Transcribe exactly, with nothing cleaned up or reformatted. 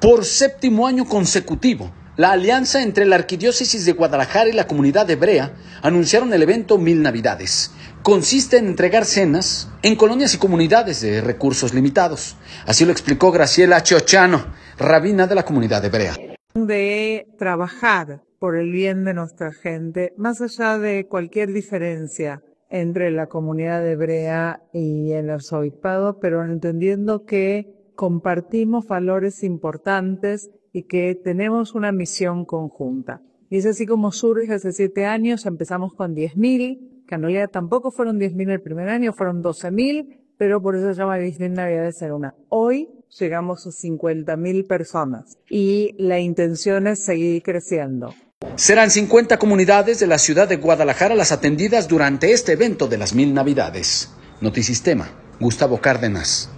Por séptimo año consecutivo, la alianza entre la Arquidiócesis de Guadalajara y la comunidad hebrea anunciaron el evento Mil Navidades. Consiste en entregar cenas en colonias y comunidades de recursos limitados. Así lo explicó Graciela Chiochano, rabina de la comunidad hebrea. De trabajar por el bien de nuestra gente, más allá de cualquier diferencia entre la comunidad hebrea y el arzobispado, pero entendiendo que compartimos valores importantes y que tenemos una misión conjunta. Y es así como surge hace siete años, empezamos con diez mil, que en realidad tampoco fueron diez mil el primer año, fueron doce mil, pero por eso se llama diez mil Navidades en una. Hoy llegamos a cincuenta mil personas y la intención es seguir creciendo. Serán cincuenta comunidades de la ciudad de Guadalajara las atendidas durante este evento de las Mil Navidades. Notisistema, Gustavo Cárdenas.